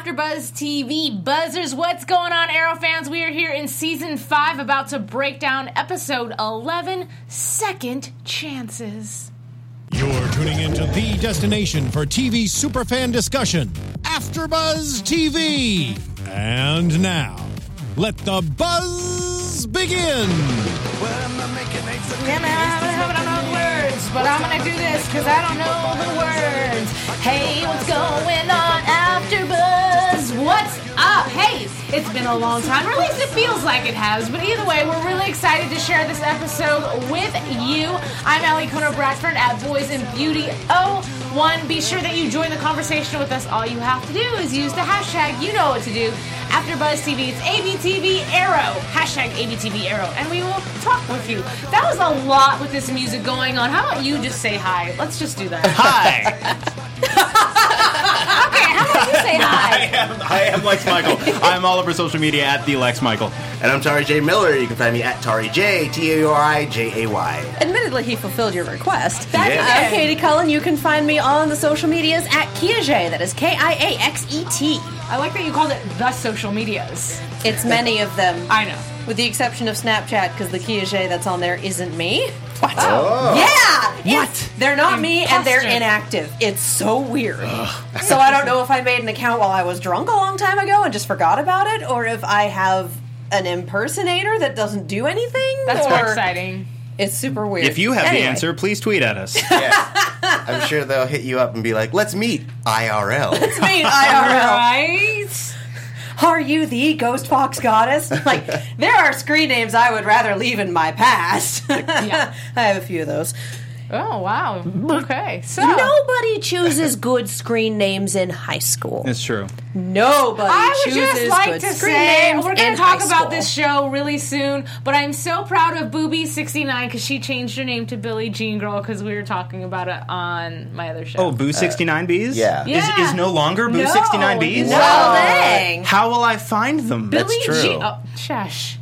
AfterBuzz TV buzzers. What's going on, Arrow fans? We are here in Season 5 about to break down Episode 11, Second Chances. You're tuning into the destination for TV superfan discussion, AfterBuzz TV. And now, let the buzz begin. Yeah, man, I don't know the words, but I'm gonna do this because I don't know the words. Hey, what's going on, AfterBuzz? What's up? Hey, it's been a long time, or at least it feels like it has, but either way, we're really excited to share this episode with you. I'm Allie Kono Bradford at Boys and Beauty 01. Be sure that you join the conversation with us. All you have to do is use the hashtag, you know what to do, AfterBuzzTV. It's ABTV Arrow, hashtag ABTV Arrow, and we will talk with you. That was a lot with this music going on. How about you just say hi? Let's just do that. Hi. Okay, how about you say hi? I am Lex Michael. I'm all over social media at the Lex Michael. And I'm Tari J. Miller. You can find me at Tari J, Taorijay. Admittedly, he fulfilled your request. Yeah. I'm Katie Cullen. You can find me on the social medias at Kiaxet. That is Kiaxet. I like that you called it the social medias. It's many of them. I know. With the exception of Snapchat, because the Kiaxet that's on there isn't me. What? Oh. Yeah! What? They're not me, and they're Imposter. inactive. It's so weird. So I don't know if I made an account while I was drunk a long time ago and just forgot about it, or if I have an impersonator that doesn't do anything. That's or more exciting. It's super weird. If you have the Anyway. answer, please tweet at us. Yeah. I'm sure they'll hit you up and be like, let's meet IRL. It's me, IRL. Right? Are you the Ghost Fox Goddess? Like, there are screen names I would rather leave in my past. Yeah. I have a few of those. Oh, wow. Okay. So, Nobody chooses good screen names in high school. It's true. Nobody I would chooses just like good to screen say, names we're going in to talk high about school. this show really soon, but I'm so proud of Booby69 because she changed her name to Billie Jean Girl because we were talking about it on my other show. Oh, Boo 69Bs? yeah. Yeah. Is no longer Boo No. 69Bs? No. Well, dang. How will I find them? Billie true. Jean... Oh, shush.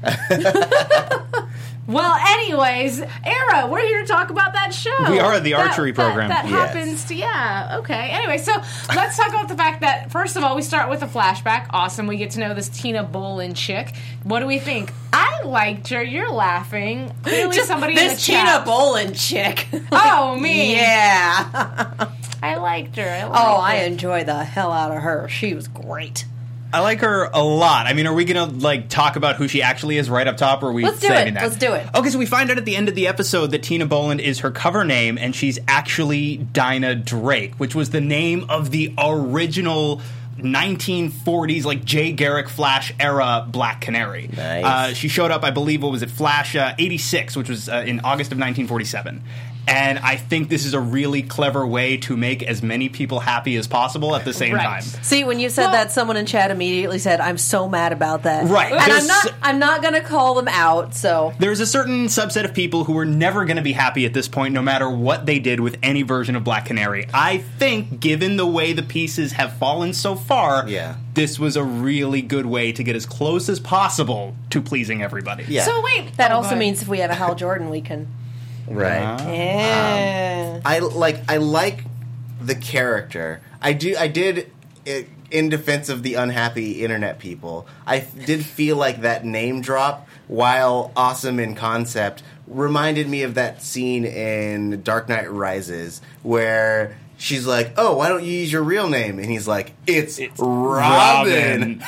Well, anyways, Era, we're here to talk about that show. We are, the archery program. That Yes. happens to, yeah, okay. Anyway, so let's talk about the fact that, first of all, we start with a flashback. Awesome. We get to know this Tina Bolin chick. What do we think? I liked her. You're laughing. Clearly Just somebody in the this Tina chat. Bolin chick. Oh, me. Yeah. I liked her. I enjoy the hell out of her. She was great. I like her a lot. I mean, are we going to, like, talk about who she actually is right up top, or are we Let's do saving it. that? Let's do it. Okay, so we find out at the end of the episode that Tina Boland is her cover name, and she's actually Dinah Drake, which was the name of the original 1940s, like, Jay Garrick Flash era Black Canary. Nice. She showed up, I believe, what was it, Flash 86, which was in August of 1947. And I think this is a really clever way to make as many people happy as possible at the same Right. time. See, when you said Well- that, someone in chat immediately said, "I'm so mad about that." Right. And There's- I'm not going to call them out. So There's a certain subset of people who are never going to be happy at this point, no matter what they did with any version of Black Canary. I think, given the way the pieces have fallen so far, Yeah. this was a really good way to get as close as possible to pleasing everybody. Yeah. So, wait. that Oh, also go ahead. means if we have a Hal Jordan, we can. Right. Yeah. I like the character. I did, in defense of the unhappy internet people, I did feel like that name drop, while awesome in concept, reminded me of that scene in Dark Knight Rises where she's like, "Oh, why don't you use your real name?" And he's like, "It's Robin."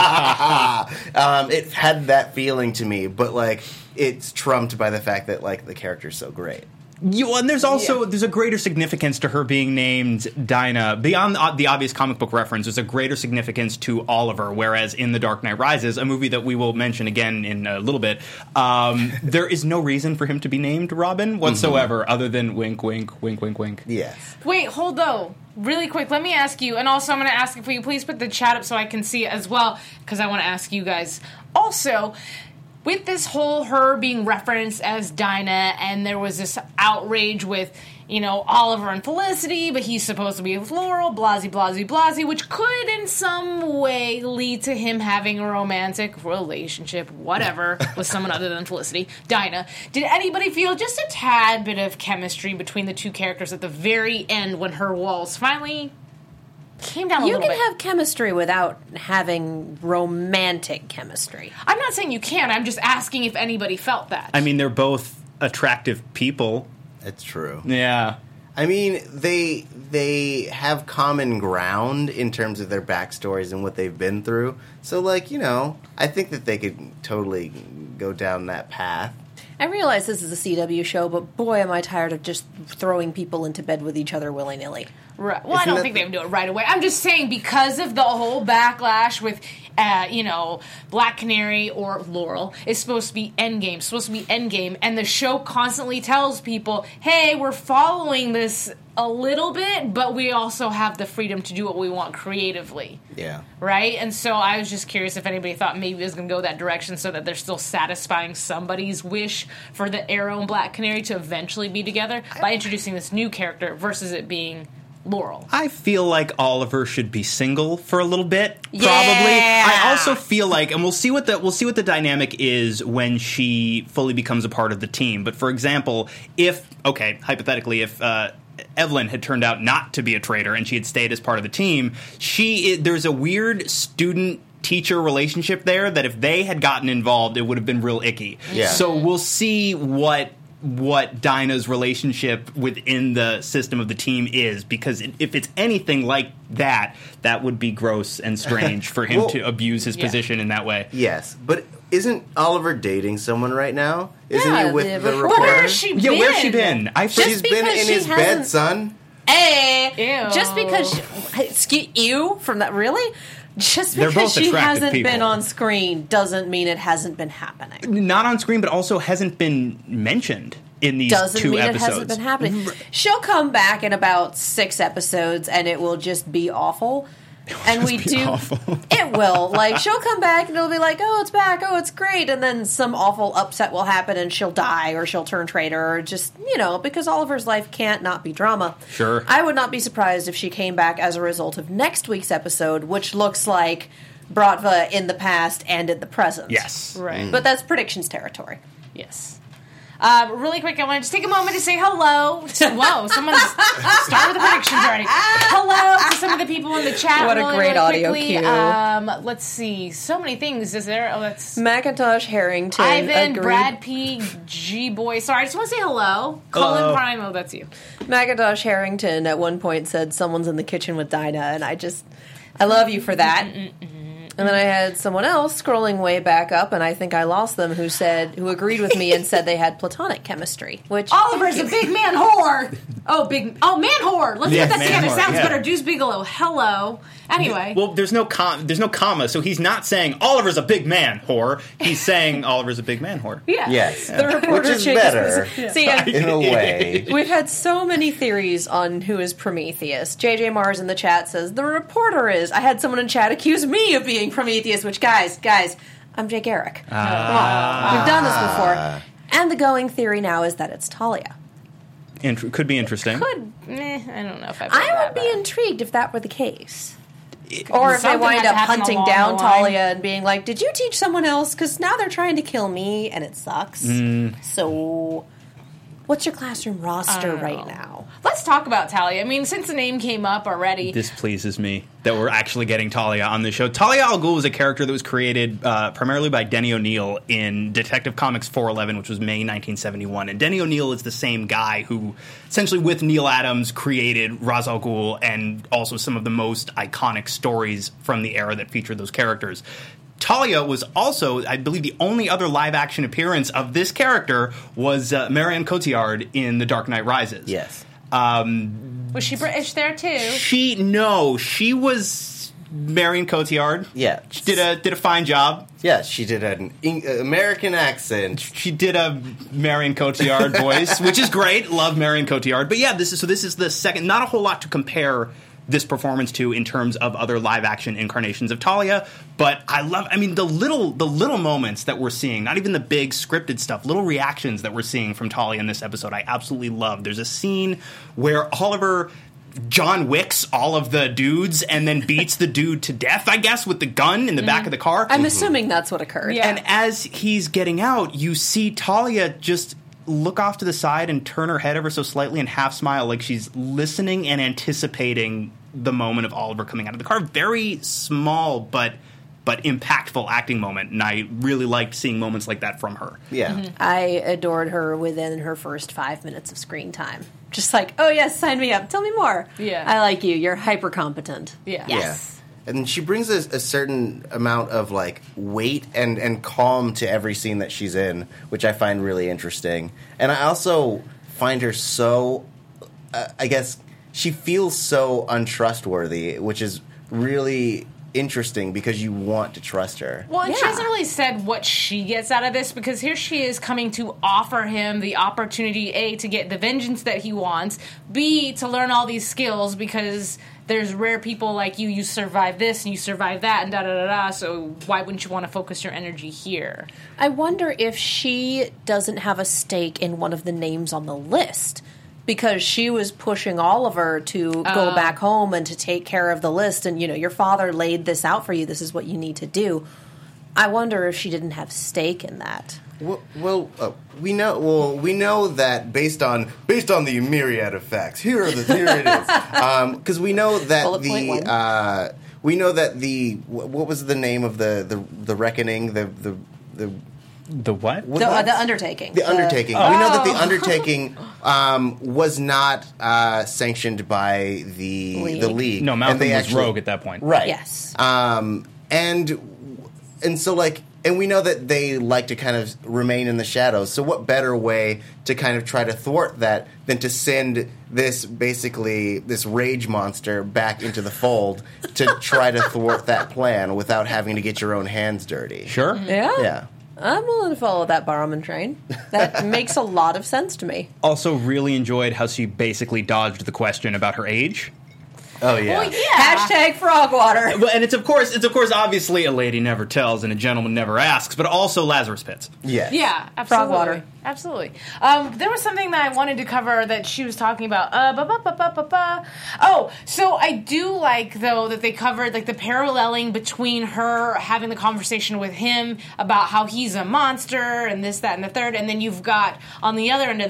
It had that feeling to me, but like it's trumped by the fact that like the character's so great. And there's also there's a greater significance to her being named Dinah. Beyond the obvious comic book reference, there's a greater significance to Oliver, whereas in The Dark Knight Rises, a movie that we will mention again in a little bit, there is no reason for him to be named Robin whatsoever, other than wink, wink, wink, wink, wink. Yes. Wait, hold though. Really quick, let me ask you, and also I'm going to ask if you please put the chat up so I can see it as well, because I want to ask you guys. Also, with this whole her being referenced as Dinah, and there was this outrage with, you know, Oliver and Felicity, but he's supposed to be with Laurel, blasey, blasey, blasey, which could in some way lead to him having a romantic relationship, whatever, with someone other than Felicity, Dinah. Did anybody feel just a tad bit of chemistry between the two characters at the very end when her walls finally came down a You little can bit. have chemistry without having romantic chemistry. I'm not saying you can. I'm just asking if anybody felt that. I mean, they're both attractive people. It's true. Yeah. I mean, they have common ground in terms of their backstories and what they've been through. So, like, you know, I think that they could totally go down that path. I realize this is a CW show, but boy, am I tired of just throwing people into bed with each other willy-nilly. Right. Well, I Isn't don't that think they would do it right away. I'm just saying because of the whole backlash with, Black Canary or Laurel is supposed to be Endgame, and the show constantly tells people, hey, we're following this a little bit, but we also have the freedom to do what we want creatively. Yeah. Right? And so I was just curious if anybody thought maybe it was going to go that direction so that they're still satisfying somebody's wish for the Arrow and Black Canary to eventually be together by introducing this new character versus it being Laurel. I feel like Oliver should be single for a little bit. Probably. Yeah. I also feel like, and we'll see what the dynamic is when she fully becomes a part of the team. But for example, hypothetically, if Evelyn had turned out not to be a traitor and she had stayed as part of the team, there's a weird student-teacher relationship there that if they had gotten involved, it would have been real icky. Yeah. So we'll see what Dinah's relationship within the system of the team is, because if it's anything like that would be gross and strange for him to abuse his position in that way. Yes, but isn't Oliver dating someone right now? Isn't Yeah, he with the the reporter. Where reporter? has she been? Yeah, where's she been? She's been because in she his bed, hasn't- son. Hey, Ew. just because you from that really? Just They're because both she attractive hasn't people. been on screen doesn't mean it hasn't been happening. Not on screen, but also hasn't been mentioned in these Doesn't two mean episodes. it hasn't been happening. She'll come back in about 6 episodes, and it will just be awful. And we just be do. awful. It will. Like, she'll come back and it'll be like, oh, it's back. Oh, it's great. And then some awful upset will happen and she'll die or she'll turn traitor or just, because Oliver's life can't not be drama. Sure. I would not be surprised if she came back as a result of next week's episode, which looks like Bratva in the past and in the present. Yes. Right. But that's predictions territory. Yes. Really quick, I want to just take a moment to say hello. Whoa, someone's started with the predictions already. Hello to some of the people in the chat. What a great audio quickly. cue. Let's see. So many things. Is there? Oh, that's Macintosh Harrington. Ivan, agreed. Brad P, G Boy. Sorry, I just want to say hello. Cullen Prime. Oh, that's you. Macintosh Harrington at one point said someone's in the kitchen with Dinah, and I love you for that. And then I had someone else scrolling way back up, and I think I lost them, who agreed with me and said they had platonic chemistry. Which Oliver's a big man whore. Man whore. Let's Yeah, get that man together. whore, Sounds yeah. better. Deuce Bigelow. Hello. Anyway. Well, there's no comma, so he's not saying Oliver's a big man whore. He's saying Oliver's a big man whore. yeah. Yes. the reporter Which is chick better. See, In a way. we've had so many theories on who is Prometheus. JJ Mars in the chat says the reporter is. I had someone in chat accuse me of being Prometheus, which guys, I'm Jay Garrick. Come on, we've done this before. And the going theory now is that it's Talia. Could be interesting. I don't know if I've heard I that, would be but- intrigued if that were the case. Or if they Something wind had to up happen hunting along down the line. Talia and being like, did you teach someone else? Because now they're trying to kill me and it sucks. So, what's your classroom roster right now? Let's talk about Talia. I mean, since the name came up already. This pleases me that we're actually getting Talia on the show. Talia al Ghul was a character that was created primarily by Denny O'Neil in Detective Comics 411, which was May 1971. And Denny O'Neil is the same guy who, essentially with Neil Adams, created Ra's al Ghul and also some of the most iconic stories from the era that featured those characters. Talia was also, I believe, the only other live-action appearance of this character was Marion Cotillard in The Dark Knight Rises. Yes. Was she British there too? She was Marion Cotillard. Yeah. She did a fine job. Yeah, she did an American accent. She did a Marion Cotillard voice, which is great. Love Marion Cotillard. But yeah, this is the second. Not a whole lot to compare this performance to in terms of other live action incarnations of Talia, but the little moments that we're seeing, not even the big scripted stuff, little reactions that we're seeing from Talia in this episode, I absolutely love. There's a scene where Oliver John Wicks all of the dudes and then beats the dude to death, I guess, with the gun in the back of the car. I'm assuming that's what occurred. Yeah. And as he's getting out, you see Talia just look off to the side and turn her head ever so slightly and half smile like she's listening and anticipating the moment of Oliver coming out of the car. Very small, but impactful acting moment, and I really liked seeing moments like that from her. Yeah. I adored her within her first 5 minutes of screen time. Just like, oh yes, sign me up. Tell me more. Yeah. I like you. You're hyper competent. Yeah. Yes. Yeah. And she brings a certain amount of like weight and calm to every scene that she's in, which I find really interesting. And I also find her so, I guess, she feels so untrustworthy, which is really interesting because you want to trust her. Well, and she Yeah. hasn't really said what she gets out of this, because here she is coming to offer him the opportunity, A, to get the vengeance that he wants, B, to learn all these skills, because there's rare people like you survive this and you survive that and da-da-da-da, so why wouldn't you want to focus your energy here? I wonder if she doesn't have a stake in one of the names on the list, because she was pushing Oliver to go back home and to take care of the list, and, you know, your father laid this out for you, this is what you need to do. I wonder if she didn't have stake in that. We know that based on the myriad of facts. Here it is. Because we know that Bullet point one. we know that what was the name of the reckoning, The what? The Undertaking. The Undertaking. We know that the Undertaking was not sanctioned by the League. No, Malcolm And they was rogue at that point. Right. Yes. And so, like, and we know that they like to kind of remain in the shadows. So what better way to kind of try to thwart that than to send this rage monster back into the fold to try to thwart that plan without having to get your own hands dirty? Sure. Yeah? Yeah. I'm willing to follow that Barrowman train. That makes a lot of sense to me. Also, really enjoyed how she basically dodged the question about her age. Oh, yeah. Well, yeah. Hashtag frog water. Well, and it's of course obviously a lady never tells and a gentleman never asks, but also Lazarus Pits. Yes. Yeah, absolutely. Frog water. Absolutely. There was something that I wanted to cover that she was talking about. Oh, so I do like, though, that they covered like the paralleling between her having the conversation with him about how he's a monster and this, that, and the third, and then you've got on the other end of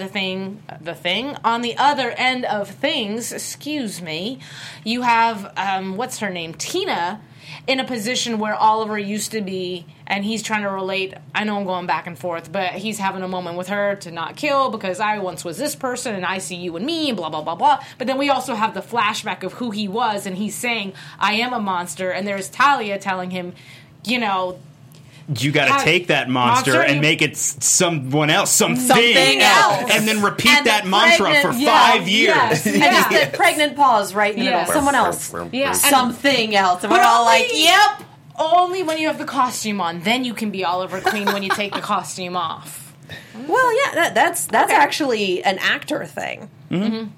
on the other end of things, excuse me, you have, what's her name, Tina, in a position where Oliver used to be, and he's trying to relate. I know I'm going back and forth, but he's having a moment with her to not kill because I once was this person and I see you and me and blah, blah, blah, blah. But then we also have the flashback of who he was, and he's saying, I am a monster, and there's Talia telling him, you know, You got to take that monster and make it someone else, Something else. and then repeat And that the mantra for pregnant- 5 years. Yes. And just the pregnant pause right in the Yes. middle. Someone else. Yeah. Something else. And But we're all only- like, yep. Only when you have the costume on. Then you can be Oliver Queen when you take the costume off. Well, yeah, that's actually an actor thing. Mm-hmm.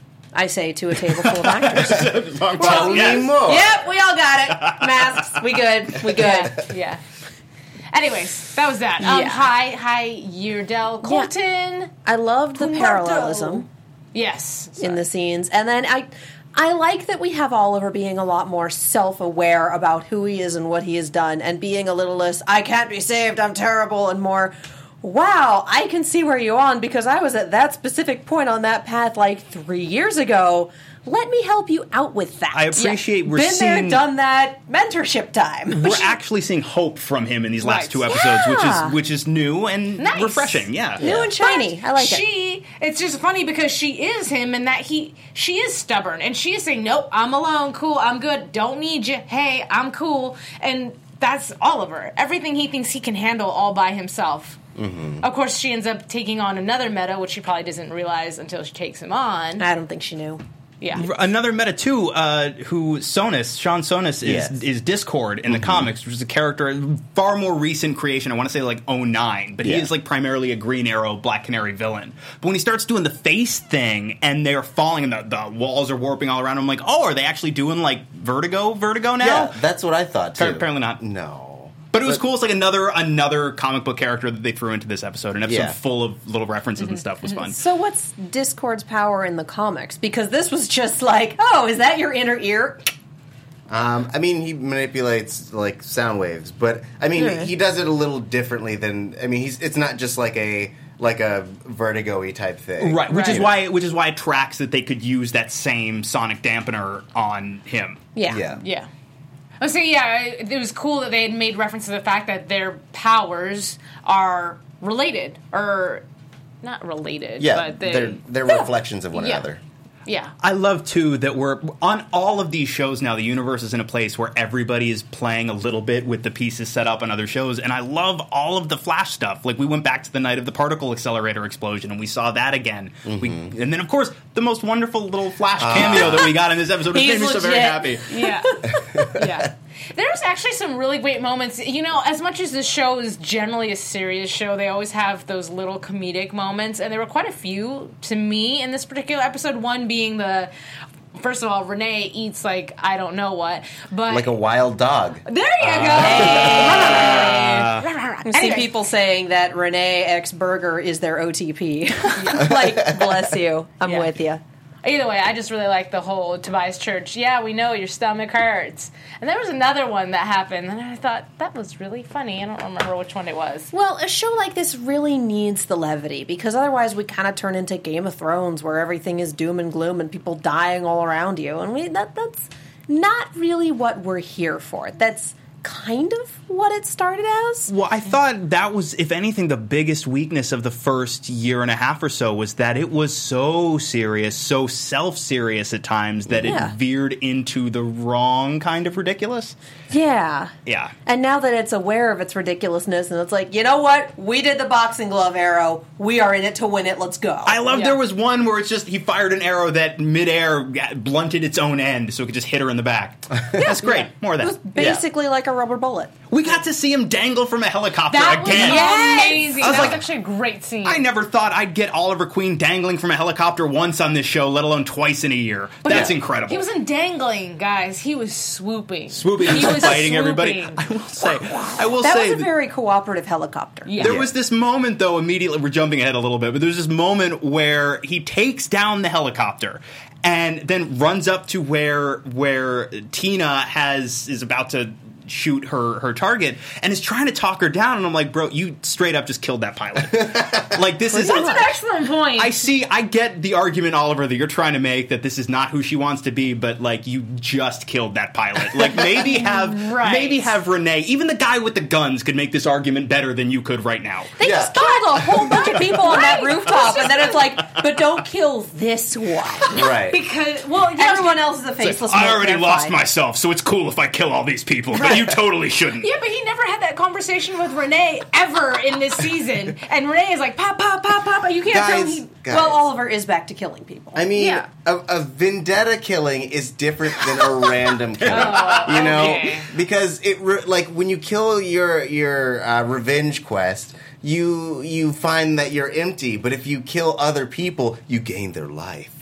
I say to a table full of actors. Tell me more. Yep, we all got it. Masks. We good. Yeah. Anyways, that was that. Yeah. Hi, Yurdell Colton. I loved the parallelism Yes. in the scenes. And then I like that we have Oliver being a lot more self-aware about who he is and what he has done, and being a little less, I can't be saved, I'm terrible, and more, wow, I can see where you're on because I was at that specific point on that path like 3 years ago. Let me help you out with that. I appreciate we're Been seeing... there, done that, mentorship time. We're actually seeing hope from him in these last Right. 2 episodes, Yeah. which is new and Nice. refreshing. Yeah. New and shiny. But I like it. It's just funny because she is him, and that she is stubborn, and she is saying, nope, I'm alone, cool, I'm good, don't need you, hey, I'm cool, and that's Oliver. Everything he thinks he can handle all by himself. Mm-hmm. Of course, she ends up taking on another meta, which she probably doesn't realize until she takes him on. I don't think she knew. Yeah. Another meta too, who Sean Sonis is Discord in the comics, which is a character, far more recent creation. I want to say like 09, but he is like primarily a Green Arrow, Black Canary villain. But when he starts doing the face thing and they're falling and the walls are warping all around, I'm like, oh, are they actually doing like Vertigo now? Yeah, that's what I thought too. Apparently not. No. But it was cool. It's like another comic book character that they threw into this episode. An episode Yeah. full of little references and stuff was fun. So what's Discord's power in the comics? Because this was just like, oh, is that your inner ear? I mean, he manipulates like sound waves, but I mean, he does it a little differently than. I mean, it's not just like a like a Vertigo-y type thing. Right, which is why it tracks that they could use that same sonic dampener on him. Yeah. Oh, so it was cool that they had made reference to the fact that their powers are related, or not related. Yeah, but they're reflections of one another. Yeah. I love, too, that we're on all of these shows now, the universe is in a place where everybody is playing a little bit with the pieces set up on other shows, and I love all of the Flash stuff. Like, we went back to the night of the particle accelerator explosion, and we saw that again. And then, of course, the most wonderful little Flash cameo that we got in this episode, which made me so very happy. Yeah. Yeah. There's actually some really great moments. You know, as much as the show is generally a serious show, they always have those little comedic moments, and there were quite a few to me in this particular episode. One being first of all, Renee eats like I don't know what, but like a wild dog. There you go. I see people saying that Renee X Burger is their OTP. Like, bless you. I'm with you. Either way, I just really like the whole Tobias Church. Yeah, we know your stomach hurts. And there was another one that happened, and I thought that was really funny. I don't remember which one it was. Well, a show like this really needs the levity, because otherwise we kind of turn into Game of Thrones, where everything is doom and gloom and people dying all around you. And that's not really what we're here for. That's kind of what it started as. Well, I thought that was, if anything, the biggest weakness of the first year and a half or so was that it was so serious, so self-serious at times that it veered into the wrong kind of ridiculous. Yeah. Yeah. And now that it's aware of its ridiculousness, and it's like, you know what? We did the boxing glove arrow. We are in it to win it. Let's go. I love there was one where it's just he fired an arrow that midair blunted its own end so it could just hit her in the back. That's great. More of that. It was basically like a rubber bullet. We got to see him dangle from a helicopter that again. Was amazing. I was that like, was actually a great scene. I never thought I'd get Oliver Queen dangling from a helicopter once on this show, let alone twice in a year. That's incredible. He wasn't dangling, guys. He was swooping. He was fighting everybody. I will say that was a very cooperative helicopter. Yeah. There was this moment, though, immediately, we're jumping ahead a little bit, but there's this moment where he takes down the helicopter and then runs up to where Tina is about to shoot her target and is trying to talk her down, and I'm like, bro, you straight up just killed that pilot. Like, this is that's an excellent point. I get the argument, Oliver, that you're trying to make that this is not who she wants to be, but like, you just killed that pilot. Like, maybe have Renee, even the guy with the guns could make this argument better than you could right now. They just killed a whole bunch of people on that rooftop, and then it's like, but don't kill this one. Right. Because, everyone else is a faceless. I already lost myself, so it's cool if I kill all these people, but you totally shouldn't. Yeah, but he never had that conversation with Renee ever in this season. And Renee is like, pop, pop, pop, pop. You can't tell me. Guys. Well, Oliver is back to killing people. I mean, a vendetta killing is different than a random killing. You know? Okay. Because like when you kill your revenge quest, you find that you're empty, but if you kill other people, you gain their life.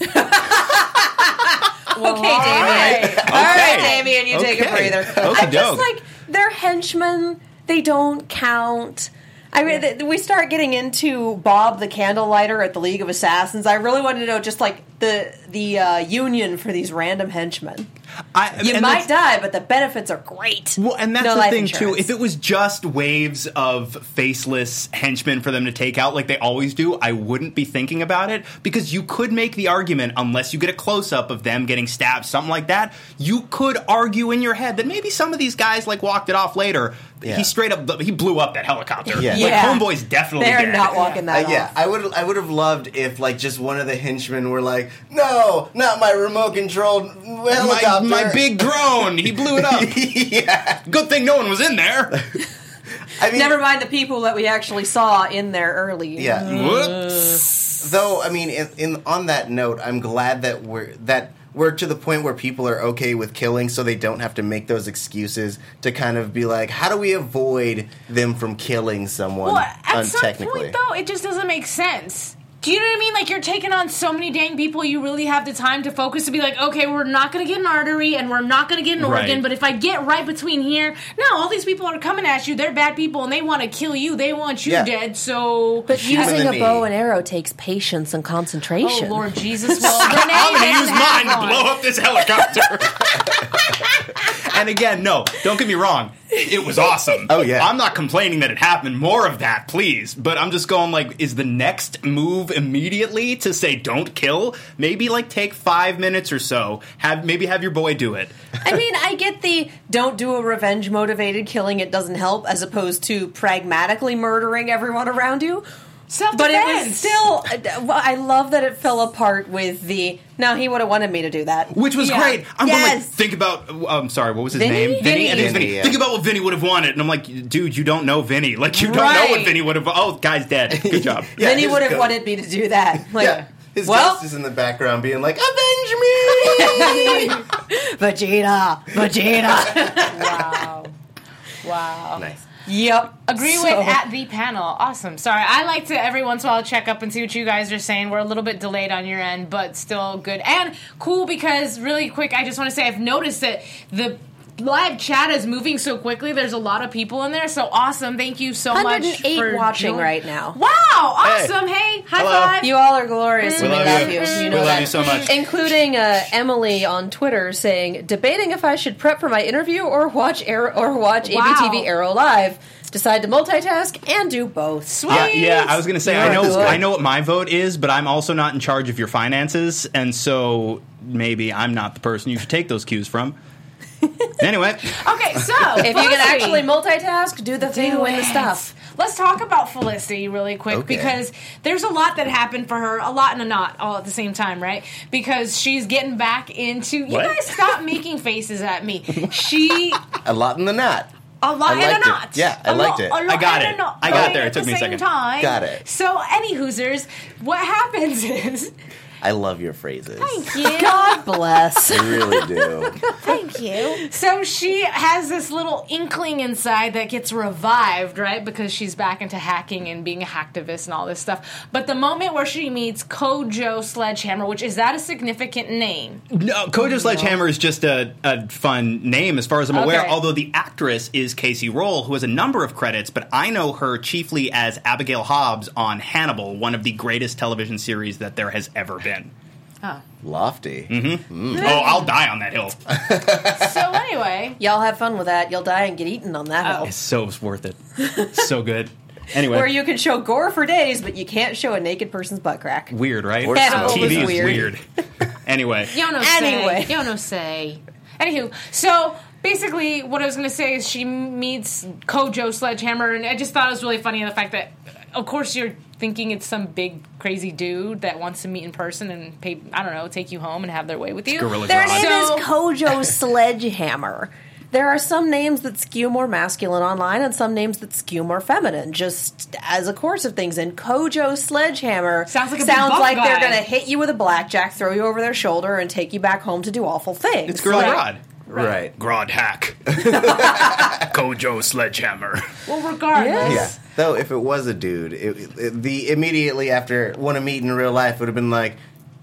Okay, Damien. All right, Damien, you take a breather. I'm just like, they're henchmen. They don't count. I mean, we start getting into Bob the Candlelighter at the League of Assassins. I really wanted to know just like the union for these random henchmen. You might die, but the benefits are great. Well, and that's the thing, too. If it was just waves of faceless henchmen for them to take out like they always do, I wouldn't be thinking about it, because you could make the argument, unless you get a close-up of them getting stabbed, something like that, you could argue in your head that maybe some of these guys like walked it off later. Yeah. He straight up, he blew up that helicopter. Yeah. Like, Homeboy's definitely They're dead. not walking that off. Yeah, I would have loved if like just one of the henchmen were like, no, not my remote controlled helicopter. My big drone. He blew it up. Yeah. Good thing no one was in there. I mean, never mind the people that we actually saw in there early. Yeah. Whoops. Though, I mean, in on that note, I'm glad that we're to the point where people are okay with killing, so they don't have to make those excuses to kind of be like, how do we avoid them from killing someone? Well, at some point, though, it just doesn't make sense. Do you know what I mean? Like, you're taking on so many dang people, you really have the time to focus to be like, okay, we're not going to get an artery, and we're not going to get an organ, but if I get right between here, no, all these people are coming at you, they're bad people, and they want to kill you, they want you dead, so... But using a bow and arrow takes patience and concentration. Oh, Lord Jesus, well, Renee I'm going to use mine to blow up this helicopter. And again, no, don't get me wrong. It was awesome. Oh, yeah. I'm not complaining that it happened. More of that, please. But I'm just going like, is the next move immediately to say don't kill? Maybe like take 5 minutes or so. Maybe have your boy do it. I mean, I get the don't do a revenge-motivated killing, it doesn't help, as opposed to pragmatically murdering everyone around you. But it was still, I love that it fell apart with no, he would have wanted me to do that. Which was great. I'm going like, Yes. think about, I'm sorry, what was his Vinny? name? Vinny. And he was Vinny, Vinny. yeah. Think about what Vinny would have wanted. And I'm like, dude, you don't know Vinny. Like, you don't know what Right. Vinny would have, oh, guy's dead. Good job. Yeah, Vinny his would have ghost- wanted me to do that. Like, Yeah. His well, ghost is in the background being like, avenge me! Vegeta. Wow. Nice. Yep. Agree with at the panel. Awesome. Sorry, I like to every once in a while check up and see what you guys are saying. We're a little bit delayed on your end, but still good and cool because really quick, I just want to say I've noticed that the live chat is moving so quickly. There's a lot of people in there, so awesome. Thank you so much 108 for watching joining. right now. Wow, awesome. Hey, high Hello. five. You all are glorious. We and love love you. you. We know love that. you so much. Including Emily on Twitter saying, debating if I should prep for my interview or watch ABTV Arrow Live. Decide to multitask and do both. Sweet. Yeah, I was going to say, You're good. I know what my vote is, but I'm also not in charge of your finances, and so maybe I'm not the person you should take those cues from. Anyway. Okay, so If you can Felicity. actually multitask, do the thing Do with the it. stuff. Let's talk about Felicity really quick Okay. because there's a lot that happened for her, a lot and a not all at the same time, right? Because she's getting back into. You What? guys stop making faces at me. She A lot in the knot. a lot I and a liked it. not. Yeah, I liked it. A lot I got and it. a not. I got Right there. It at took the me a same second. Time. Got it. So, any Hoosers, what happens is. I love your phrases. Thank you. God bless. I really do. Thank you. So she has this little inkling inside that gets revived, right? Because she's back into hacking and being a hacktivist and all this stuff. But the moment where she meets Kojo Sledgehammer, which is that a significant name? No, Kojo Sledgehammer is just a fun name as far as I'm aware, Okay. although the actress is Casey Roll, who has a number of credits, but I know her chiefly as Abigail Hobbs on Hannibal, one of the greatest television series that there has ever been. Lofty. Oh, I'll die on that hill. So anyway, Y'all have fun with that. You'll die and get eaten on that hill. It's so worth it. So good. Anyway. Where you can show gore for days, but you can't show a naked person's butt crack. Weird, right? Or Hannibal so. TV was is weird. Anyway. yo no Anyway. say. Yo no say. Anywho, so basically what I was going to say is she meets Kojo Sledgehammer, and I just thought it was really funny the fact that, of course, you're thinking it's some big crazy dude that wants to meet in person and pay, I don't know, take you home and have their way with you. Gorilla Their Grodd. name So- is Kojo Sledgehammer. There are some names that skew more masculine online and some names that skew more feminine, just as a course of things. And Kojo Sledgehammer Sounds like a big buff they're guy. going to hit you with a blackjack, throw you over their shoulder, and take you back home to do awful things. It's Gorilla Right. Grodd. Right. Grodd hack. Kojo Sledgehammer. Well, regardless. Yeah. Though, if it was a dude, the immediately after want to meet in real life would have been like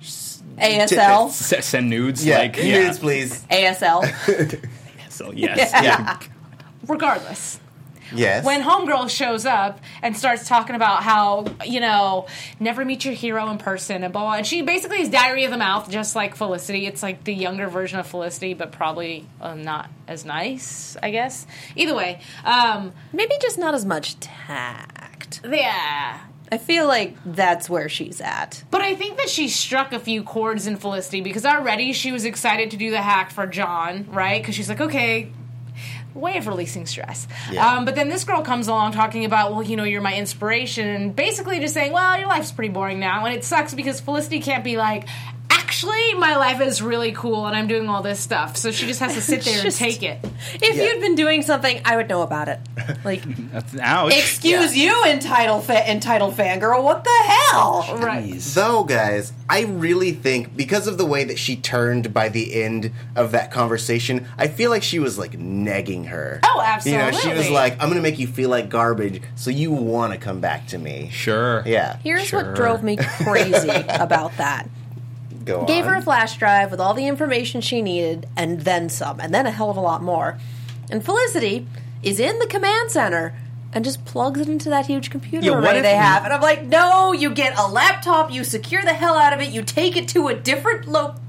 ASL. Send nudes. Yeah, Like, nudes, please. ASL. So, yes. Yeah. Yeah. Regardless. Yes. When Homegirl shows up and starts talking about how, you know, never meet your hero in person and blah, blah, and she basically is Diary of the Mouth, just like Felicity. It's like the younger version of Felicity, but probably not as nice, I guess. Either way, Maybe just not as much tact. yeah. I feel like that's where she's at. But I think that she struck a few chords in Felicity because already she was excited to do the hack for John, right? Because she's like, okay, way of releasing stress. Yeah. But then this girl comes along talking about, well, you know, you're my inspiration, and basically just saying, well, your life's pretty boring now. And it sucks because Felicity can't be like, actually, my life is really cool and I'm doing all this stuff. So she just has to sit there and Just- take it. If Yeah. you'd been doing something, I would know about it. Like, Ouch. excuse you, entitled fangirl, what the hell? Right. Though, guys, I really think because of the way that she turned by the end of that conversation, I feel like she was like negging her. Oh, absolutely. You know, she was like, "I'm going to make you feel like garbage, so you want to come back to me." Sure. Yeah. Here's Sure. what drove me crazy about that. Go on. Gave her a flash drive with all the information she needed, and then some, and then a hell of a lot more. And Felicity is in the command center and just plugs it into that huge computer Yeah, what array if- they have. And I'm like, no, you get a laptop, you secure the hell out of it, you take it to a different location.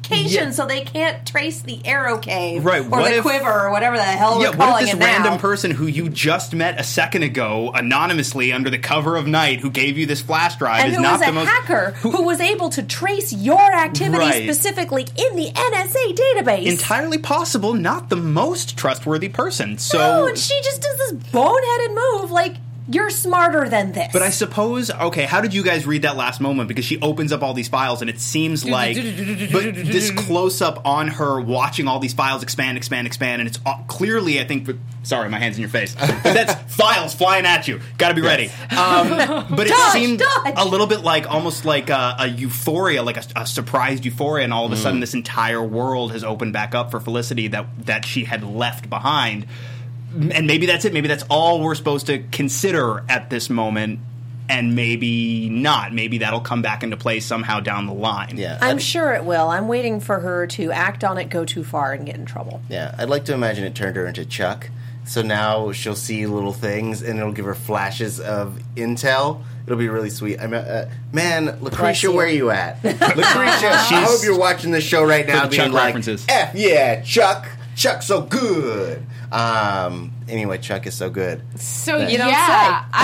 identification, so they can't trace the arrow cave Right, or what the if- quiver or whatever the hell Yeah, we're what calling if it this random now. person who you just met a second ago, anonymously under the cover of night, who gave you this flash drive, and is who not was the a most hacker who was able to trace your activity Right. specifically in the NSA database. entirely possible, not the most trustworthy person. So, No, and she just does this boneheaded move like, you're smarter than this. but I suppose, okay, how did you guys read that last moment? Because she opens up all these files, and it seems like, but this close up on her watching all these files expand, and it's clearly, I think, sorry, my hand's in your face, but that's files flying at you. Got to be ready. But it Dodge, seemed dodge. a little bit like almost like a euphoria, like a surprised euphoria, and all of a sudden, this entire world has opened back up for Felicity that she had left behind. And maybe that's it. Maybe that's all we're supposed to consider at this moment, and maybe not. Maybe that'll come back into play somehow down the line. Yeah, I'm sure it will. I'm waiting for her to act on it, go too far, and get in trouble. Yeah, I'd like to imagine it turned her into Chuck. So now she'll see little things, and it'll give her flashes of intel. It'll be really sweet. Man, Lucretia, you. where are you at? Lucretia, I hope you're watching this show right now, the being Chuck like, references. "F yeah, Chuck, Chuck's so good." Anyway, Chuck is so good. So You don't yeah, say.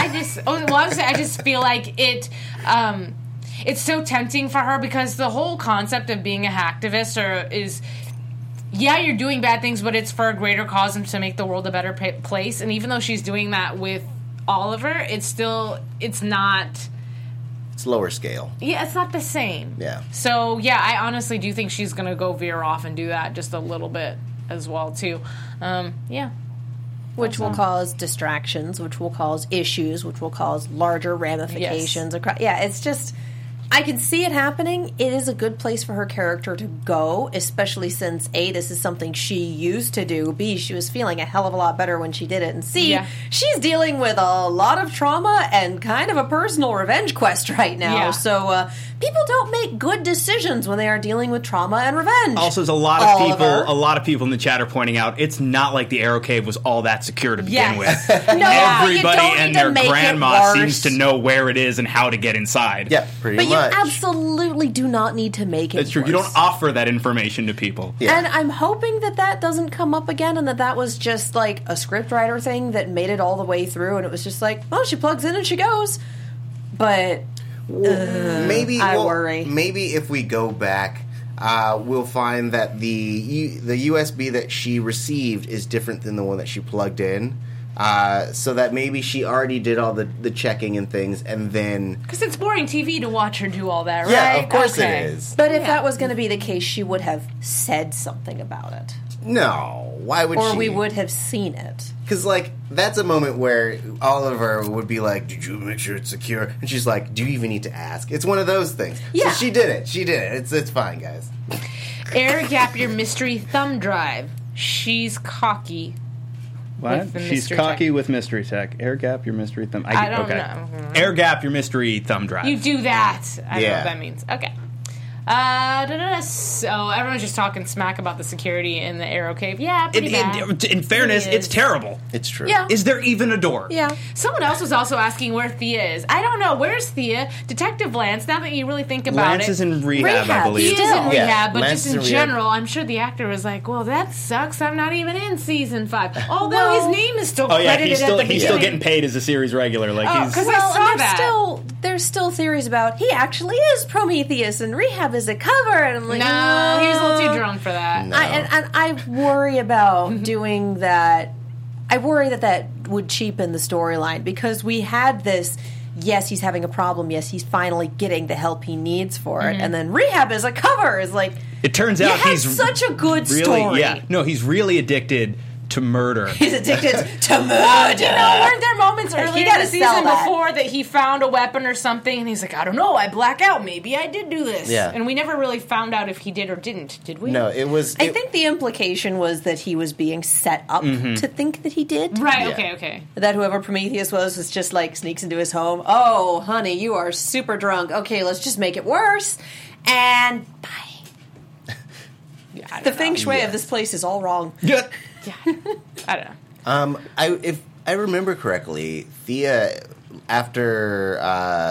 I just feel like it. It's so tempting for her because the whole concept of being a hacktivist is. Yeah, you're doing bad things, but it's for a greater cause and to make the world a better place. And even though she's doing that with Oliver, it's not. It's lower scale. Yeah, it's not the same. Yeah. So yeah, I honestly do think she's gonna go veer off and do that just a little bit as well too. Yeah. Which will cause distractions, which will cause issues, which will cause larger ramifications. Yeah, it's just, I can see it happening. It is a good place for her character to go, especially since A, this is something she used to do, B, she was feeling a hell of a lot better when she did it, and C, Yeah. she's dealing with a lot of trauma and kind of a personal revenge quest right now. Yeah. So people don't make good decisions when they are dealing with trauma and revenge. Also, there's a lot of people in the chat are pointing out it's not like the Arrow Cave was all that secure to begin Yes. with. No, but you Everybody don't and need to their make it grandma worse. seems to know where it is and how to get inside. Yeah, pretty But you much. absolutely do not need to make it That's true. worse. You don't offer that information to people. Yeah. And I'm hoping that doesn't come up again and that was just like a scriptwriter thing that made it all the way through and it was just like, oh, she plugs in and she goes. But Maybe I worry. Maybe if we go back, we'll find that the USB that she received is different than the one that she plugged in. So that maybe she already did all the checking and things, and then Because it's boring TV to watch her do all that, right? yeah, of course Okay. it is. But if that was going to be the case, she would have said something about it. No, why would Or she? we would have seen it. Because like that's a moment where Oliver would be like, "Did you make sure it's secure?" And she's like, "Do you even need to ask?" It's one of those things. Yeah. So she did it. She did it. It's fine, guys. Air gap your mystery thumb drive. She's cocky. With the She's mystery cocky tech. with mystery tech. Air gap your mystery thumb. I don't know. Air gap your mystery thumb drive. You do that. I know Yeah. what that means. Okay. So everyone's just talking smack about the security in the Arrow Cave. Yeah, pretty bad. In fairness, It it's is. terrible. It's true. Yeah. Is there even a door? Yeah. Someone else was also asking where Thea is. I don't know. Where's Thea? Detective Lance, now that you really think about Lance it. is in rehab, I Rehab. He believe. is in Still. rehab, Yeah, but Lance just in is in rehab. general, I'm sure the actor was like, well, that sucks. I'm not even in season 5. Although Well- his name is still Oh yeah, credited he's at the still beginning. getting paid as a series regular. Like Oh, he's 'cause I Well, saw and that. there's still theories about he actually is Prometheus and rehab is a cover, and I'm like, No, he was a little too drunk for that. No. and I worry about doing that. I worry that would cheapen the storyline because we had this. Yes, he's having a problem. Yes, he's finally getting the help he needs for it, and then rehab as a cover is like. It turns You out had he's such a good really, story. Yeah, no, he's really addicted to murder. He's addicted to murder. You know, weren't there moments earlier in gotta the sell season that. before that he found a weapon or something, and he's like, I don't know, I black out. Maybe I did do this. Yeah. And we never really found out if he did or didn't, did we? No, it was. I think the implication was that he was being set up to think that he did. Right, Yeah. okay. That whoever Prometheus was just like sneaks into his home. Oh, honey, you are super drunk. Okay, let's just make it worse. And bye. Yeah, I The don't feng know. shui of this place is all wrong. Yeah. I don't know. If I remember correctly, Thea after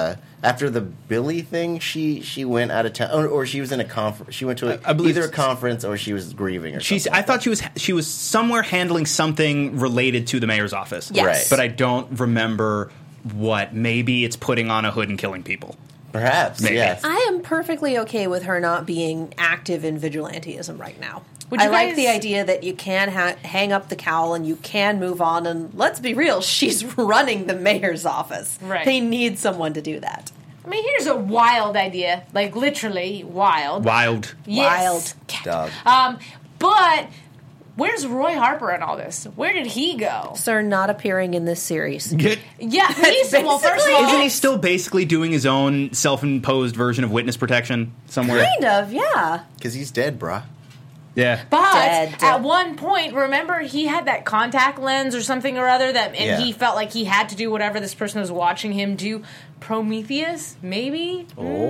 After the Billy thing, she went out of town, or she was in a conference. She went to either a conference or she was grieving. Or something. I thought she was somewhere handling something related to the mayor's office. Yes. Right. But I don't remember what. Maybe it's putting on a hood and killing people. Perhaps, Maybe. yes. I am perfectly okay with her not being active in vigilantism right now. Would you I like guys- the idea that you can hang up the cowl and you can move on. And let's be real, she's running the mayor's office. Right. They need someone to do that. I mean, here's a wild idea, like literally wild. Wild. Yes. Dog. But where's Roy Harper in all this? Where did he go? Sir, not appearing in this series. Yeah, he's well. First of all, Isn't he still basically doing his own self-imposed version of witness protection somewhere? Kind of, yeah. Because he's dead, bruh. Yeah. But Dead. at one point, remember, he had that contact lens or something or other and Yeah. he felt like he had to do whatever this person was watching him do. Prometheus, maybe?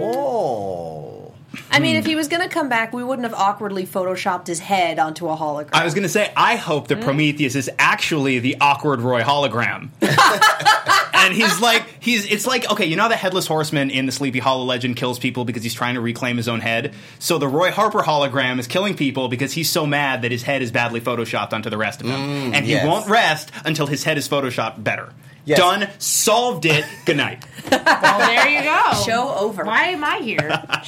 Oh. I mean, if he was going to come back, we wouldn't have awkwardly photoshopped his head onto a hologram. I was going to say, I hope that Prometheus is actually the awkward Roy hologram. And it's like, okay, you know how the Headless Horseman in the Sleepy Hollow legend kills people because he's trying to reclaim his own head? So the Roy Harper hologram is killing people because he's so mad that his head is badly photoshopped onto the rest of him. And he yes. won't rest until his head is photoshopped better. Yes. Done. Solved it. Good night. Well, there you go. Show over. Why am I here?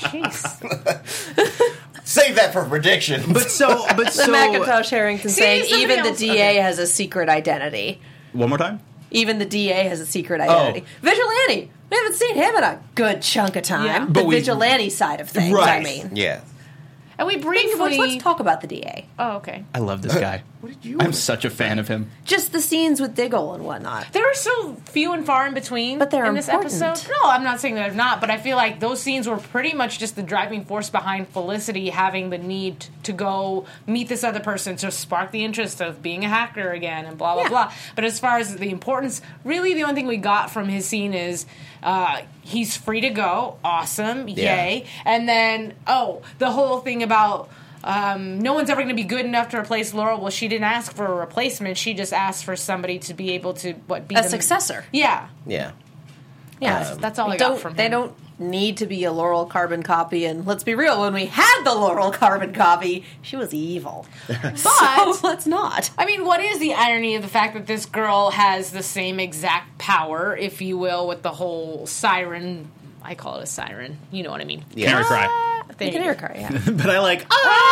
Jeez. Save that for prediction. But so the Macintosh Harrington See, saying somebody even the else- DA okay. has a secret identity. One more time? Even the DA has a secret identity. Vigilante! We haven't seen him in a good chunk of time. Yeah. The But we- vigilante side of things, Right. I mean. yeah. And we Let's briefly... talk about the DA. Oh, okay. I love this guy. What did you? I'm such a fan of him. Just the scenes with Diggle and whatnot. There are so few and far in between But they're in this important. episode. No, I'm not saying they're not, but I feel like those scenes were pretty much just the driving force behind Felicity having the need to go meet this other person to spark the interest of being a hacker again and blah, blah, Yeah. blah. But as far as the importance, really the only thing we got from his scene is he's free to go. Awesome. Yay. And then, the whole thing about... no one's ever going to be good enough to replace Laurel. Well, she didn't ask for a replacement. She just asked for somebody to be able to be A the successor. Yeah, Yeah. yeah. That's all I got from him. They don't need to be a Laurel carbon copy, and let's be real, when we had the Laurel carbon copy, she was evil. But So let's not. I mean, what is the irony of the fact that this girl has the same exact power, if you will, with the whole siren? I call it a siren. You know what I mean? Yeah. Canary cry. There you Canary go. car, yeah. But I like...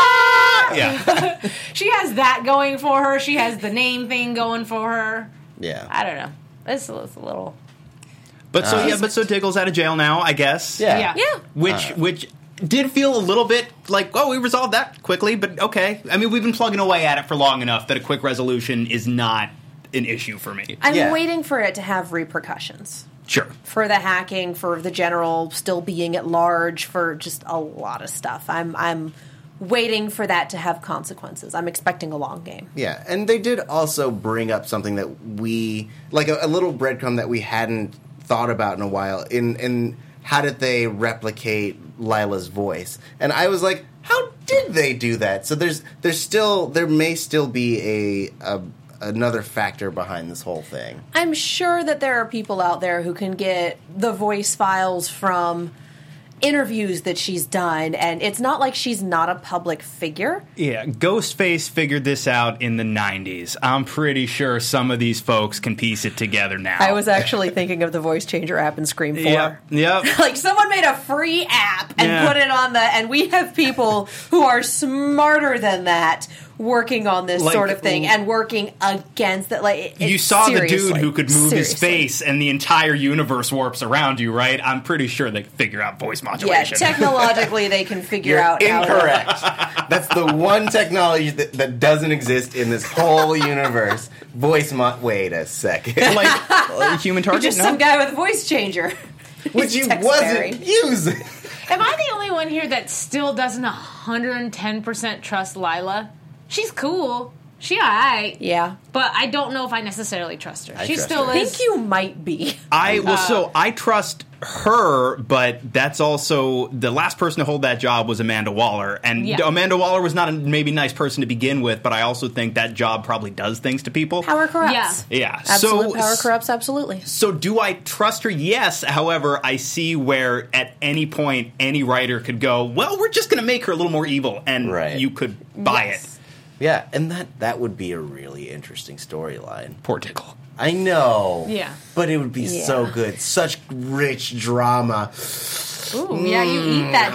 Yeah. She has that going for her. She has the name thing going for her. Yeah. I don't know. It's a little. But so Diggle's out of jail now, I guess. Yeah. Yeah. Which did feel a little bit like, oh, we resolved that quickly, but okay. I mean, we've been plugging away at it for long enough that a quick resolution is not an issue for me. I'm Yeah. waiting for it to have repercussions. Sure. For the hacking, for the general still being at large, for just a lot of stuff. I'm waiting for that to have consequences. I'm expecting a long game. Yeah, and they did also bring up something that we like a little breadcrumb that we hadn't thought about in a while. In how did they replicate Lila's voice? And I was like, how did they do that? So there may still be another factor behind this whole thing. I'm sure that there are people out there who can get the voice files from interviews that she's done, and it's not like she's not a public figure. Yeah, Ghostface figured this out in the 90s. I'm pretty sure some of these folks can piece it together now. I was actually thinking of the voice changer app in Scream 4. Yep. Like, someone made a free app and Yeah. put it on and we have people who are smarter than that working on this Like, sort of thing and working against it. Like, You saw the dude seriously, who could move his seriously. face and the entire universe warps around you, right? I'm pretty sure they can figure out voice Yeah, modulation. technologically they can figure You're out how to... incorrect. That's the one technology that doesn't exist in this whole universe. Wait a second. like human target? Just No? some guy with a voice changer. Which he Text wasn't using. Am I the only one here that still doesn't 110% trust Lila? She's cool. She alright. Yeah. But I don't know if I necessarily trust her. She trust still her. I is. think you might be. I trust her, but that's also the last person to hold that job was Amanda Waller, and Yeah. Amanda Waller was not a maybe nice person to begin with, but I also think that job probably does things to people. Power corrupts. Yeah. Absolute power corrupts, absolutely. So do I trust her? Yes. However, I see where at any point any writer could go, well, we're just going to make her a little more evil, and Right. you could buy Yes. it. Yeah, and that would be a really interesting storyline. Poor Tickle. I know. Yeah. But it would be so good. Such rich drama. Ooh, yeah, you eat that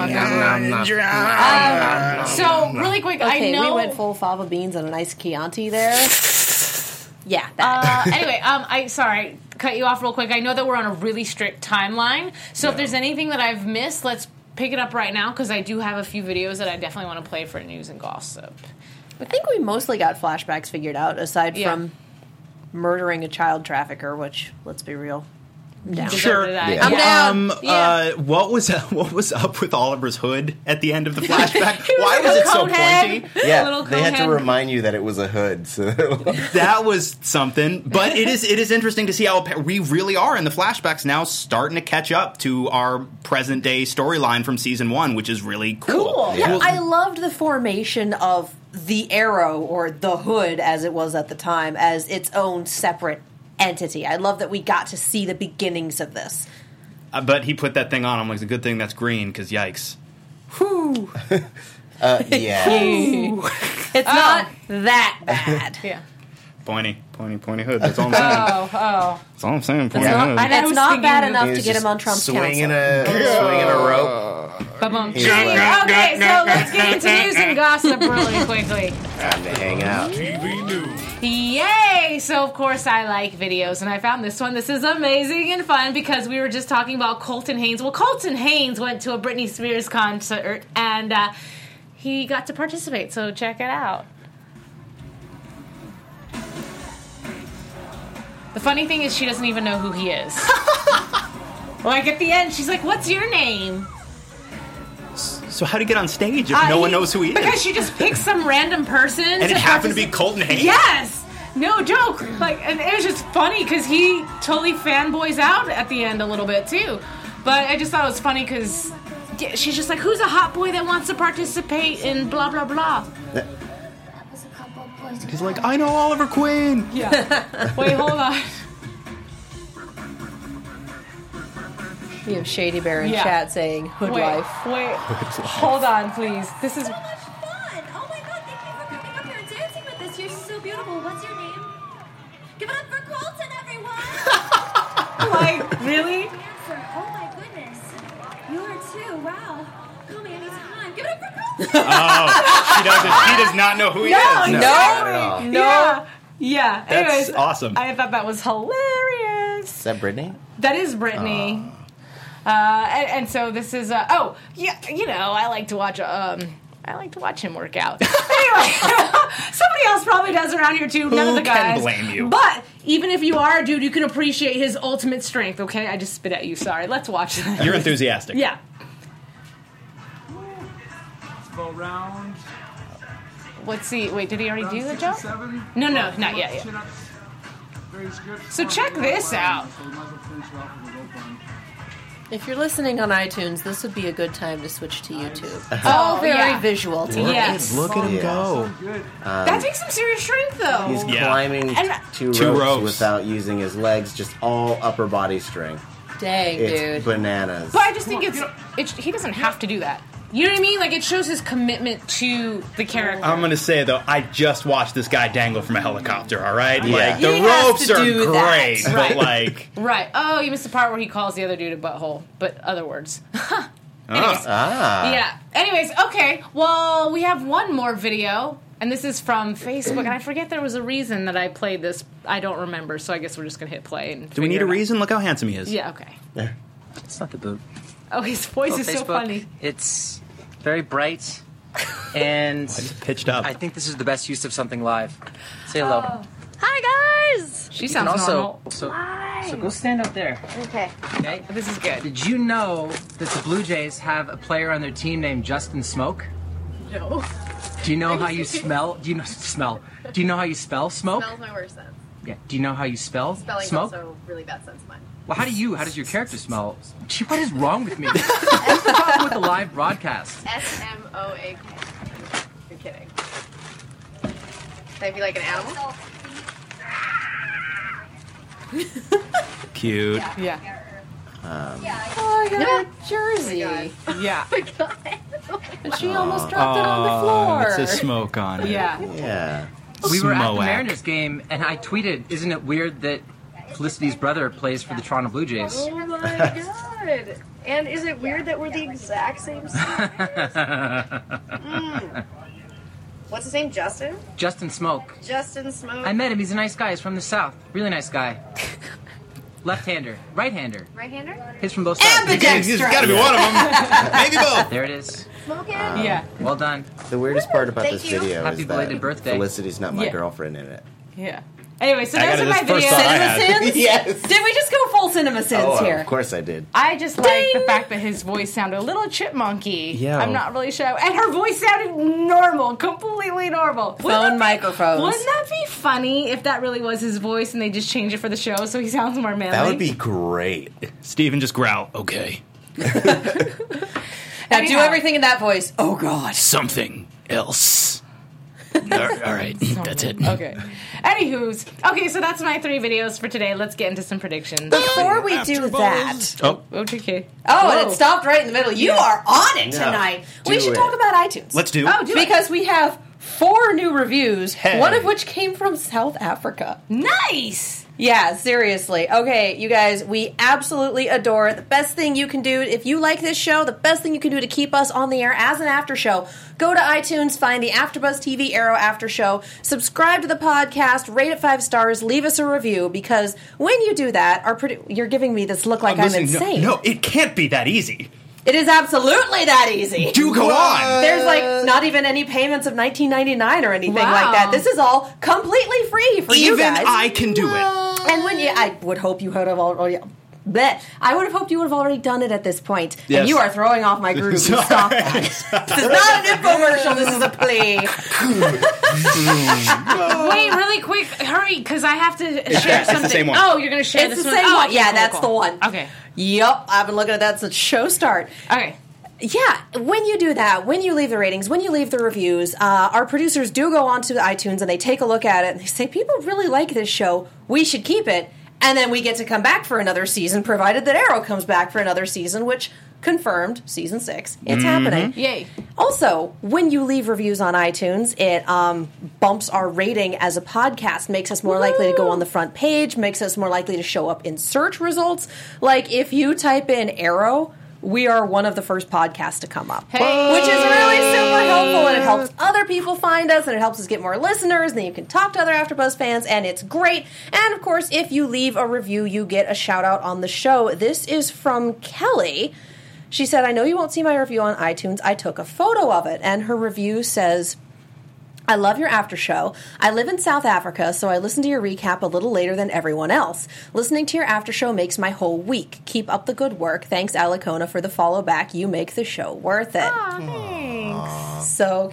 drama. So, really quick, Okay, I know. we went full fava beans and a nice Chianti there. Yeah, that. Anyway, sorry, cut you off real quick. I know that we're on a really strict timeline, so if there's anything that I've missed, let's pick it up right now, because I do have a few videos that I definitely want to play for news and gossip. I think we mostly got flashbacks figured out, aside from murdering a child trafficker, which, let's be real, I'm down. Sure. Yeah. I'm down. What was up with Oliver's hood at the end of the flashback? Why was it so coat head. pointy? Yeah, little they had to conehead. remind you that it was a hood. So That was something. But it is interesting to see how we really are in the flashbacks now, starting to catch up to our present day storyline from season 1, which is really cool. Yeah, Well, I loved the formation of the Arrow, or the Hood as it was at the time, as its own separate entity. I love that we got to see the beginnings of this. But he put that thing on. I'm like, it's a good thing that's green, because yikes. yeah. It's not that bad. Yeah. Pointy hood. That's all I'm saying. Oh. That's all I'm saying. Pointy not- hood. I know. It's was not thinking bad of- enough He to was get him just on Trump's swinging council. swinging a rope. Ba-bum. He's like, Okay, so let's get into news and gossip really quickly. time to hang out. TV News. Yay! So, of course, I like videos, and I found this one. This is amazing and fun because we were just talking about Colton Haynes. Well, Colton Haynes went to a Britney Spears concert, and he got to participate, so check it out. The funny thing is she doesn't even know who he is. Like, at the end, she's like, what's your name? So how do you get on stage if no one knows who he is? Because she just picks some random person. And it happened to be Colton Haynes? Yes! No joke. Like, and it was just funny because he totally fanboys out at the end a little bit too. But I just thought it was funny because she's just like, who's a hot boy that wants to participate in blah blah blah? He's like, I know Oliver Queen. Yeah. Wait, hold on. You have Shady Bear in Yeah. chat saying hood life. Wait. Hold on, please. This is. So much fun! Oh my god, thank you for coming up here and dancing with us. You're so beautiful. What's your name? Give it up for Colton, everyone! Like, really? Dancer. Oh my goodness. You are too. Wow. Call me anytime. Give it up for Colton! She does not know who he is. No. No. Yeah. Yeah. That's Anyways, awesome. I thought that was hilarious. Is that Brittany? That is Brittany. And so this is I like to watch him work out. Anyway, somebody else probably does around here too. None of the Who can guys. blame you? But even if you are a dude, you can appreciate his ultimate strength. Okay, I just spit at you. Sorry. Let's watch that. You're enthusiastic. Yeah. Go round. Let's see. Wait, did he already do the 6 jump? and 7. No, not yet. Chin ups. Very good. So check this out. So you might as well finish it off with a rope on. If you're listening on iTunes, this would be a good time to switch to YouTube. It's Oh, all very yeah. visual to Yes. Look at him Yeah. go. Good. That takes some serious strength, though. He's Yeah. climbing And- two Two ropes ropes. without using his legs, just all upper body strength. Dang, It's dude. bananas. But I just think he doesn't have to do that. You know what I mean? Like, it shows his commitment to the character. I'm gonna say though, I just watched this guy dangle from a helicopter. All right, Yeah. like the He has ropes to are do that. great, but Right. like, Right. Oh, you missed the part where he calls the other dude a butthole, but other words. Anyways. Yeah. Anyways, okay. Well, we have one more video, and this is from Facebook, and I forget there was a reason that I played this. I don't remember, so I guess we're just gonna hit play. And do we need a reason? Look how handsome he is. Yeah. Okay. It's not the boot. Oh, his voice Hello, is so Facebook. funny. It's very bright, and Pitched up. I think this is the best use of something live. Say hello. Hi, guys! She You can sounds also normal. so go stand up there. Okay. Okay. This is good. Did you know that the Blue Jays have a player on their team named Justin Smoke? No. Do you know how you smell? Do you know how you spell smoke? Smells my worst sense. Yeah. Do you know how you spell Spelling's smoke? also really bad sense of mine. Well, how does your character smell? Gee, what is wrong with me? What's the problem with the live broadcast? S-M-O-A-K. You're kidding. Can I be like an animal? Cute. Yeah. Oh, I got a jersey. Yeah. And she almost dropped it on the floor. It says smoke on it. Yeah. Yeah. We were at the Smoak. Mariners game, and I tweeted, "Isn't it weird that Felicity's brother plays for the Toronto Blue Jays?" Oh my god. And is it weird that we're the exact same size? What's his name? Justin? Justin Smoke. Justin Smoke. I met him. He's a nice guy. He's from the South. Really nice guy. Left-hander. Right-hander. Right-hander? His from both sides. It's got to be one of them. Maybe both. There it is. Smoking? Yeah. Well done. The weirdest part about Thank this you. video Happy is belated that birthday. Felicity's not my Yeah. girlfriend in it. Yeah. Anyway, so I those got are it. my This first videos. thought I had. Cinema Sins? Yes. Did we just go full Cinema Sins Oh, here? of course I did. I just like the fact that his voice sounded a little chipmunky. Yeah. I'm not really sure. And her voice sounded normal, completely normal. Phone microphones. Wouldn't that be funny if that really was his voice and they just changed it for the show so he sounds more manly? That would be great. Steven just growl. Okay. Now do Anyhow. everything in that voice. Oh, God. Something else. All right. That's it. Okay. Anywho's. Okay, so that's my 3 videos for today. Let's get into some predictions. Before we do that... Oh, Okay. Oh, and Whoa. it stopped right in the middle. You are on it No, tonight. do We should it. talk about iTunes. let's do. Oh, do it. Because we have 4 new reviews, Hey. one of which came from South Africa. Nice! Yeah, seriously. Okay, you guys, we absolutely adore it. The best thing you can do, if you like this show, the best thing you can do to keep us on the air as an after show, go to iTunes, find the AfterBuzz TV Arrow After Show, subscribe to the podcast, rate it 5 stars, leave us a review, because when you do that, you're giving me this look like I'm Listen, insane. No, it can't be that easy. It is absolutely that easy. Do go on. There's like not even any payments of $19.99 or anything Wow. like that. This is all completely free for you Even guys. I can do it. And when I would hope you would have already. Bleh. I would have hoped you would have already done it at this point. Yes. And you are throwing off my groove. Sorry. Stop that. This is not an infomercial. This is a plea. Wait, really quick, hurry, because I have to share it's the something. same one. Oh, you're going to share It's this the one? same Oh, one. okay, Yeah, cool, that's cool. the one. Okay. Yep, I've been looking at that since show start. Okay. Yeah, when you do that, when you leave the ratings, when you leave the reviews, our producers do go onto iTunes and they take a look at it and they say, people really like this show, we should keep it. And then we get to come back for another season, provided that Arrow comes back for another season, which confirmed, season 6, it's happening. Yay. Also, when you leave reviews on iTunes, it bumps our rating as a podcast, makes us more likely to go on the front page, makes us more likely to show up in search results. Like, if you type in Arrow, we are one of the first podcasts to come up. Hey. Which is really super helpful, and it helps other people find us, and it helps us get more listeners, and then you can talk to other AfterBuzz fans, and it's great. And, of course, if you leave a review, you get a shout-out on the show. This is from Kelly. She said, I know you won't see my review on iTunes. I took a photo of it, and her review says... I love your after show. I live in South Africa, so I listen to your recap a little later than everyone else. Listening to your after show makes my whole week. Keep up the good work. Thanks, Alicona, for the follow back. You make the show worth it. Thanks. So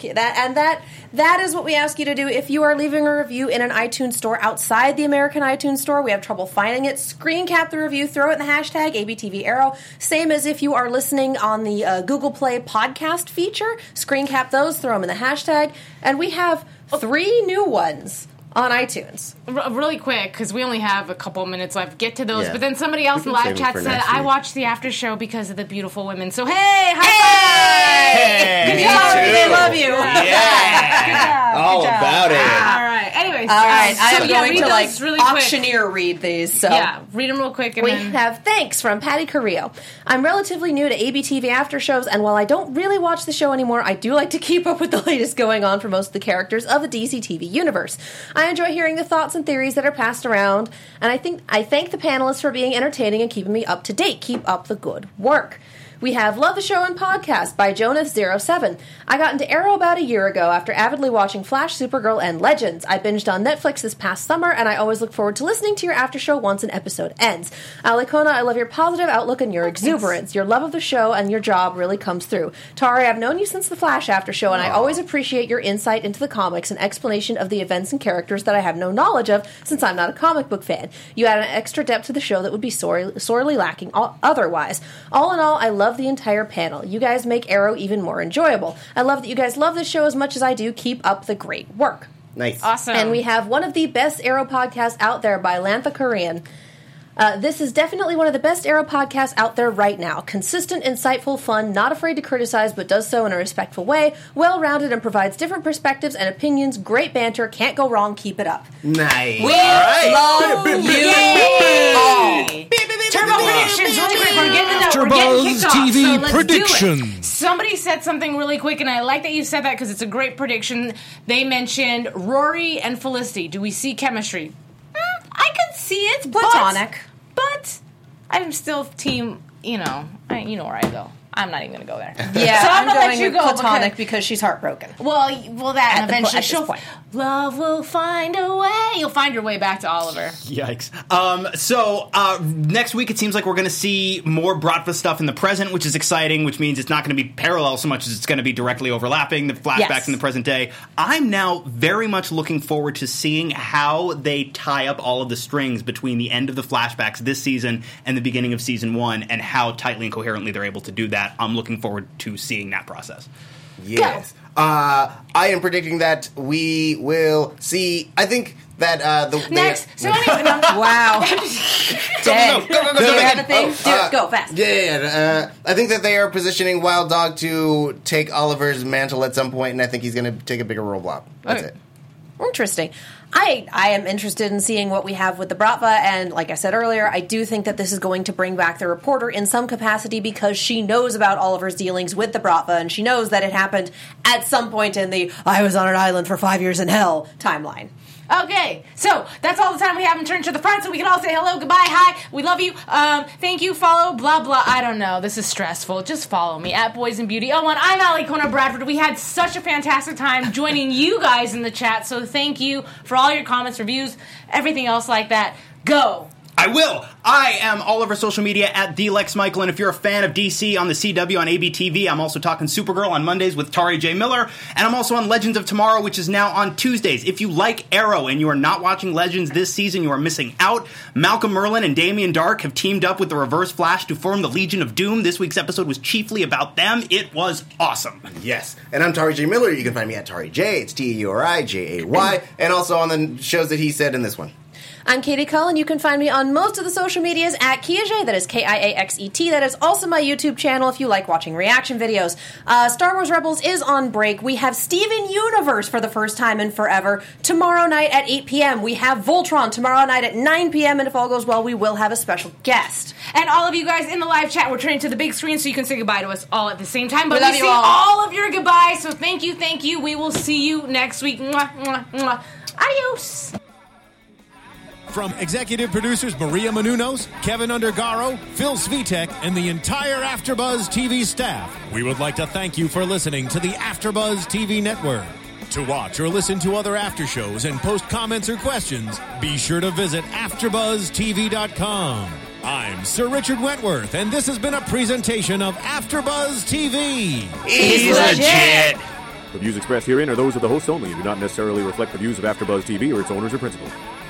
that is what we ask you to do. If you are leaving a review in an iTunes store outside the American iTunes store, we have trouble finding it. Screen cap the review, throw it in the hashtag ABTVArrow. Same as if you are listening on the Google Play podcast feature. Screen cap those, throw them in the hashtag. And we have 3 new ones on iTunes. Really quick, because we only have a couple minutes left. Get to those. Yeah. But then somebody else in We can live save 'em chat for said, next I week." watched the after show because of the beautiful women. So, hey, high Hey, Good job, they love you. Yeah. All about it. five! All right. Anyways. All right, so, I'm going read to those really quick. auctioneer read these. So. Yeah, read them real quick. And We then... have thanks from Patty Carrillo. I'm relatively new to ABTV after shows, and while I don't really watch the show anymore, I do like to keep up with the latest going on for most of the characters of the DC TV universe. I enjoy hearing the thoughts and theories that are passed around, and I thank the panelists for being entertaining and keeping me up to date. Keep up the good work. We have Love the Show and Podcast by Jonath07. I got into Arrow about a year ago after avidly watching Flash, Supergirl, and Legends. I binged on Netflix this past summer, and I always look forward to listening to your after show once an episode ends. Alikona, I love your positive outlook and your exuberance. Your love of the show and your job really comes through. Tari, I've known you since the Flash after show, and I always appreciate your insight into the comics and explanation of the events and characters that I have no knowledge of since I'm not a comic book fan. You add an extra depth to the show that would be sorely lacking otherwise. All in all, I love the entire panel. You guys make Arrow even more enjoyable. I love that you guys love this show as much as I do. Keep up the great work. Nice. Awesome. And we have one of the best Arrow podcasts out there by Lantha Korean. This is definitely one of the best Arrow podcasts out there right now. Consistent, insightful, fun, not afraid to criticize, but does so in a respectful way, well-rounded, and provides different perspectives and opinions. Great banter, can't go wrong, keep it up. Nice. We love you. Turbo predictions, really quick. We're getting kicked off, TV so let's predictions. do it. Somebody said something really quick, and I like that you said that because it's a great prediction. They mentioned Rory and Felicity. Do we see chemistry? I could see it. Platonic. But I'm still team, you know where I go. I'm not even going to go there. Yeah, so I'm going to let going you with go. platonic because she's heartbroken. Well, that, and eventually at this she'll... point. Love will find a way. You'll find your way back to Oliver. Yikes. So next week it seems like we're going to see more Bratva stuff in the present, which is exciting, which means it's not going to be parallel so much as it's going to be directly overlapping, the flashbacks in the present day. I'm now very much looking forward to seeing how they tie up all of the strings between the end of the flashbacks this season and the beginning of season 1, and how tightly and coherently they're able to do that. I'm looking forward to seeing that process. Yes. I am predicting that we will see. I think that Next. So anyway, wow. Go. Do you have a thing? Go fast. Yeah. I think that they are positioning Wild Dog to take Oliver's mantle at some point, and I think he's going to take a bigger role block. That's it. Interesting. I am interested in seeing what we have with the Bratva, and like I said earlier, I do think that this is going to bring back the reporter in some capacity because she knows about Oliver's dealings with the Bratva, and she knows that it happened at some point in the I was on an island for 5 years in hell timeline. Okay, so that's all the time we have in Turn to the Front, so we can all say hello, goodbye, hi, we love you, thank you, follow, blah, blah, I don't know, this is stressful, just follow me, at Boys and Beauty 01, I'm Alikona Bradford, we had such a fantastic time joining you guys in the chat, so thank you for all your comments, reviews, everything else like that, go! I will. I am all over social media at TheLexMichael, and if you're a fan of DC on the CW on ABTV, I'm also talking Supergirl on Mondays with Tari J. Miller, and I'm also on Legends of Tomorrow, which is now on Tuesdays. If you like Arrow and you are not watching Legends this season, you are missing out. Malcolm Merlin and Damien Dark have teamed up with the Reverse Flash to form the Legion of Doom. This week's episode was chiefly about them. It was awesome. Yes. And I'm Tari J. Miller. You can find me at Tari J. It's TURIJAY, and also on the shows that he said in this one. I'm Katie Cullen. You can find me on most of the social medias at Kiaxet. That is Kiaxet. That is also my YouTube channel if you like watching reaction videos. Star Wars Rebels is on break. We have Steven Universe for the first time in forever tomorrow night at 8 p.m. We have Voltron tomorrow night at 9 p.m. And if all goes well, we will have a special guest. And all of you guys in the live chat, we're turning to the big screen so you can say goodbye to us all at the same time. But we see all of your goodbyes, so thank you. We will see you next week. Mwah, mwah, mwah. Adios. From executive producers Maria Menounos, Kevin Undergaro, Phil Svitek, and the entire AfterBuzz TV staff, we would like to thank you for listening to the AfterBuzz TV network. To watch or listen to other after shows and post comments or questions, be sure to visit AfterBuzzTV.com. I'm Sir Richard Wentworth, and this has been a presentation of AfterBuzz TV. He's legit. The views expressed herein are those of the hosts only and do not necessarily reflect the views of AfterBuzz TV or its owners or principals.